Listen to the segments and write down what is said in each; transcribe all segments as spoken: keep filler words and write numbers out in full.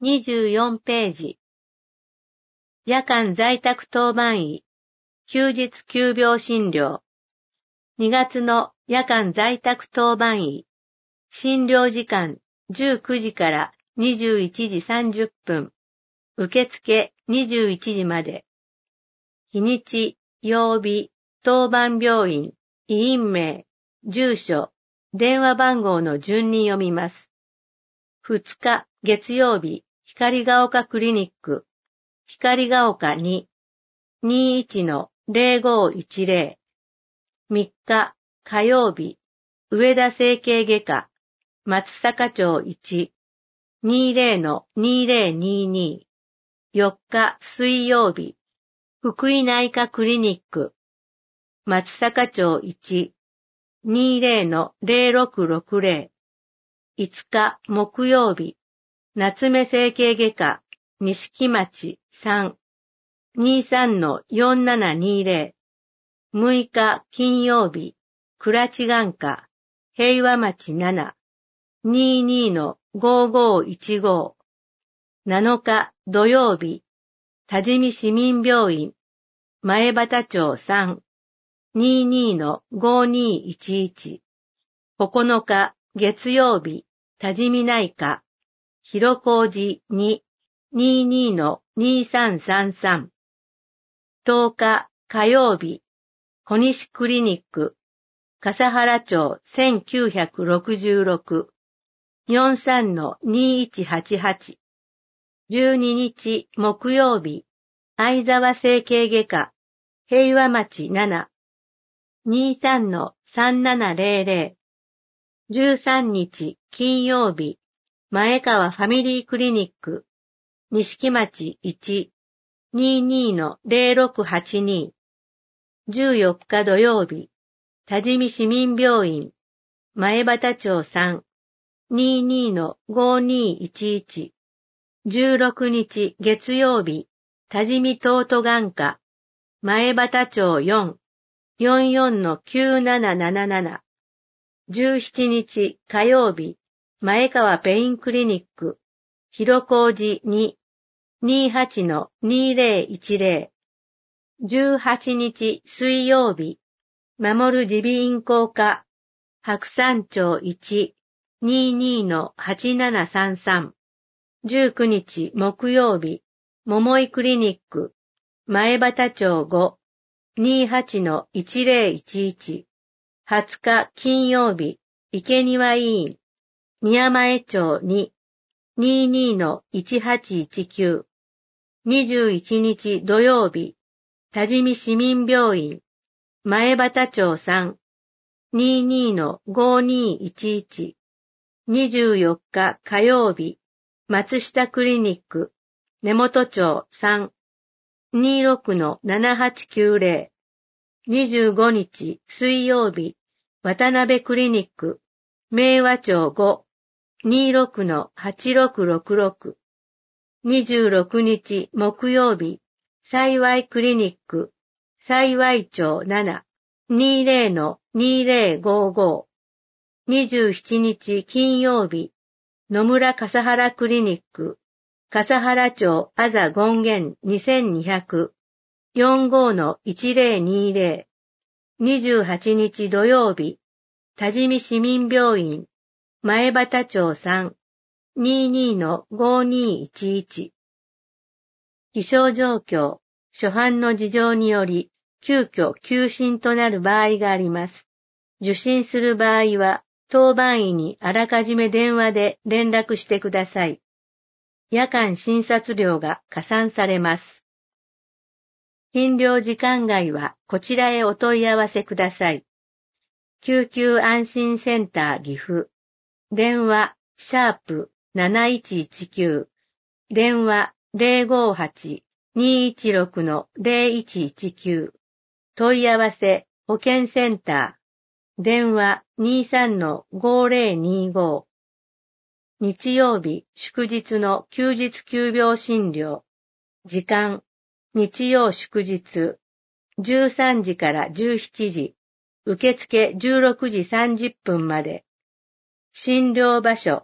にじゅうよんページ。夜間在宅当番医、休日急病診療。にがつの夜間在宅当番医、診療時間じゅうくじからにじゅういちじさんじゅっぷん、受付にじゅういちじまで。日にち、曜日、当番病院、医院名、住所、電話番号の順に読みます。ふつか月曜日、光が丘クリニック、光が丘 に、にじゅういちのゼロごいちゼロ。みっか火曜日、上田整形外科、松坂町いち、にじゅうのにゼロにに。よっか水曜日、福井内科クリニック、松坂町いち、にじゅうのゼロろくろくゼロ。いつか木曜日、夏目整形外科、錦町さん、にじゅうさんのよんななにゼロ。むいか金曜日、倉知眼科、平和町なな、にじゅうにのごごいちご。なのか土曜日、多治見市民病院、前畑町さん、にじゅうにのごにいちいち。ここのか月曜日、多治見内科、広小路に、にじゅうにのにさんさんさん。とおか火曜日、小西クリニック、笠原町せんきゅうひゃくろくじゅうろく、よんじゅうさんのにいちはちはち。じゅうににち木曜日、相沢整形外科、平和町なな、にじゅうさんのさんななゼロゼロ。じゅうさんにち金曜日、前川ファミリークリニック、錦町いち、にじゅうにのゼロろくはちに。じゅうよっか土曜日、多治見市民病院、前畑町さん、にじゅうにのごにいちいち。じゅうろくにち月曜日、多治見東都眼科、前畑町よん、よんじゅうよんのきゅうなななななな。じゅうしちにち火曜日、前川ペインクリニック、広小路に、にじゅうはちのにゼロいちゼロ。じゅうはちにち水曜日、守耳鼻咽喉科、白山町いち、にじゅうにのはちななさんさん。じゅうくにち木曜日、桃井クリニック、前畑町ご、にじゅうはちのいちゼロいちいち。はつか金曜日、池庭医院、宮前町に、にじゅうにのいちはちいちきゅう。にじゅういちにち土曜日、多治見市民病院、前畑町さん、にじゅうにのごにいちいち。にじゅうよっか火曜日、松下クリニック、根本町さん、にじゅうろくのななはちきゅうゼロ。にじゅうごにち水曜日、渡辺クリニック、明和町ご、にじゅうろくのはちろくろくろく。にじゅうろくにち木曜日、幸クリニック、幸町なな、にじゅうゼロのにゼロごご。にじゅうしちにち金曜日、野村笠原クリニック、笠原町あざ権現にせんにひゃく、よんじゅうごのいちゼロにゼロ。にじゅうはちにち土曜日、多治見市民病院、前畑町さん、にじゅうにのごにいちいち。気象状況、初犯の事情により、急遽休診となる場合があります。受診する場合は、当番医にあらかじめ電話で連絡してください。夜間診察料が加算されます。診療時間外はこちらへお問い合わせください。救急安心センター岐阜。電話、シャープなないちいちきゅう。電話ゼロごはち にいちろくのゼロいちいちきゅう。問い合わせ、保健センター。電話にじゅうさんのごゼロにご。日曜日、祝日の休日急病診療。時間、日曜祝日、じゅうさんじからじゅうしちじ、受付じゅうろくじさんじゅっぷんまで。診療場所、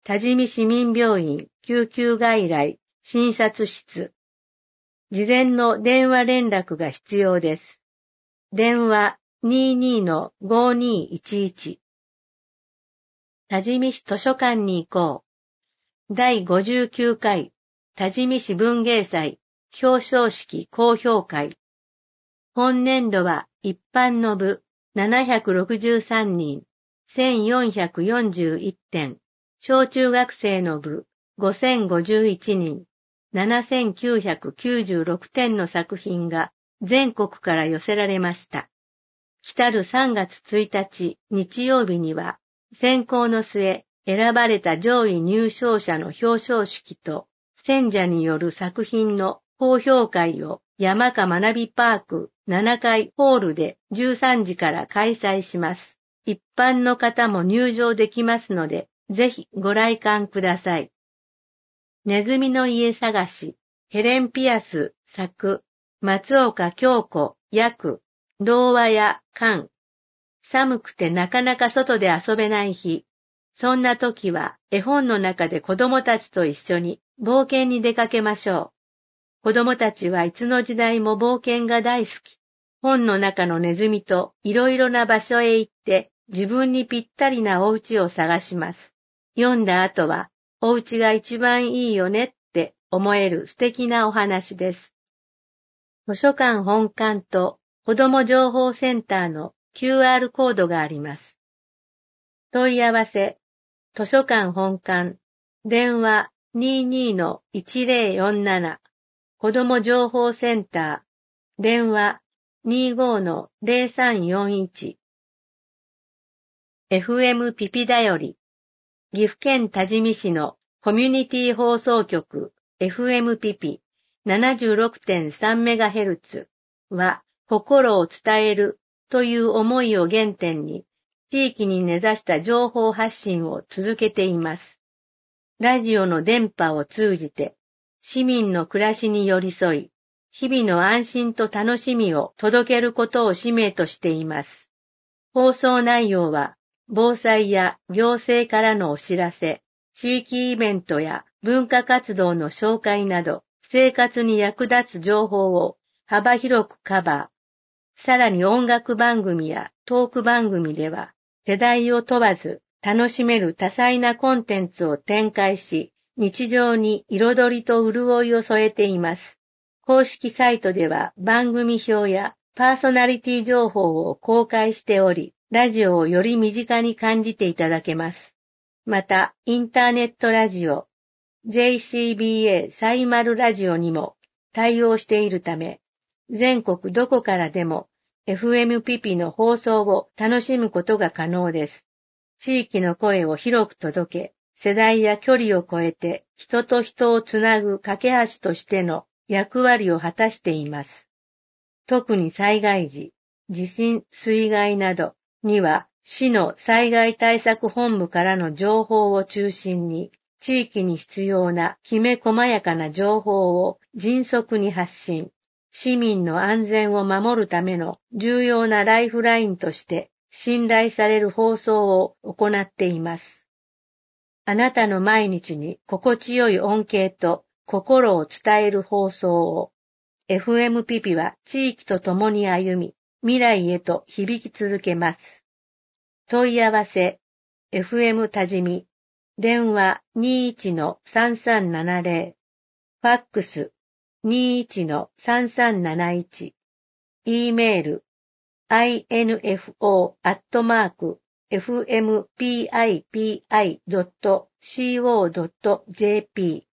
多治見市民病院救急外来診察室。事前の電話連絡が必要です。電話 にじゅうにのごにーいちいち。多治見市図書館に行こう。だいごじゅうきゅうかい多治見市文芸祭表彰式公表会。本年度は一般の部ななひゃくろくじゅうさんにん、せんよんひゃくよんじゅういってん、小中学生の部ごせんごじゅういちにん、ななせんきゅうひゃくきゅうじゅうろくてんの作品が全国から寄せられました。来るさんがつついたち日曜日には選考の末選ばれた上位入賞者の表彰式と選者による作品の公表会を山家学びパークななかいホールでじゅうさんじから開催します。一般の方も入場できますので、ぜひご来館ください。ネズミの家探し、ヘレン・ピアス作、松岡京子訳、童話や巻。寒くてなかなか外で遊べない日。そんな時は絵本の中で子供たちと一緒に冒険に出かけましょう。子供たちはいつの時代も冒険が大好き。本の中のネズミといろいろな場所へ行って自分にぴったりなお家を探します。読んだ後はお家が一番いいよねって思える素敵なお話です。図書館本館と子ども情報センターの キューアール コードがあります。問い合わせ、図書館本館、電話 にじゅうにのいちぜろよんなな、子ども情報センター、電話 にじゅうごのぜろさんよんいち。エフエム ピピだより、岐阜県多治見市のコミュニティ放送局 エフエム ピピ ななじゅうろくてんさんメガヘルツ は心を伝えるという思いを原点に地域に根ざした情報発信を続けています。ラジオの電波を通じて市民の暮らしに寄り添い、日々の安心と楽しみを届けることを使命としています。放送内容は防災や行政からのお知らせ、地域イベントや文化活動の紹介など生活に役立つ情報を幅広くカバー。さらに音楽番組やトーク番組では世代を問わず楽しめる多彩なコンテンツを展開し、日常に彩りと潤いを添えています。公式サイトでは番組表やパーソナリティ情報を公開しており、ラジオをより身近に感じていただけます。また、インターネットラジオ、ジェイシービーエー サイマルラジオにも対応しているため、全国どこからでも エフエム ピピの放送を楽しむことが可能です。地域の声を広く届け、世代や距離を超えて人と人をつなぐ架け橋としての役割を果たしています。特に災害時、地震、水害などには市の災害対策本部からの情報を中心に地域に必要なきめ細やかな情報を迅速に発信、市民の安全を守るための重要なライフラインとして信頼される放送を行っています。あなたの毎日に心地よい恩恵と心を伝える放送を エフエム ピピは地域と共に歩み、未来へと響き続けます。問い合わせ エフエム 多治見、電話 にじゅういちのさんさんななぜろ、ファックス にじゅういちのさんさんなないち、E メール アイエヌエフオー アットマーク エフエムピーアイピーアイドットシーオードットジェーピー